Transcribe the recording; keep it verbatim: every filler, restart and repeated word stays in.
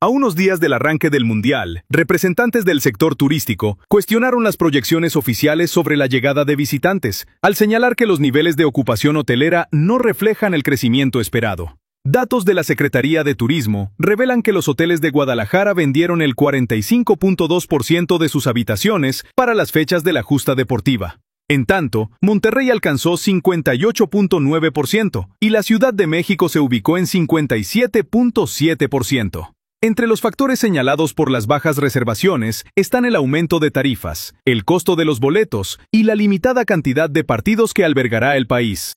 A unos días del arranque del Mundial, representantes del sector turístico cuestionaron las proyecciones oficiales sobre la llegada de visitantes, al señalar que los niveles de ocupación hotelera no reflejan el crecimiento esperado. Datos de la Secretaría de Turismo revelan que los hoteles de Guadalajara vendieron el cuarenta y cinco punto dos por ciento de sus habitaciones para las fechas de la justa deportiva. En tanto, Monterrey alcanzó cincuenta y ocho punto nueve por ciento y la Ciudad de México se ubicó en cincuenta y siete punto siete por ciento. Entre los factores señalados por las bajas reservaciones están el aumento de tarifas, el costo de los boletos y la limitada cantidad de partidos que albergará el país.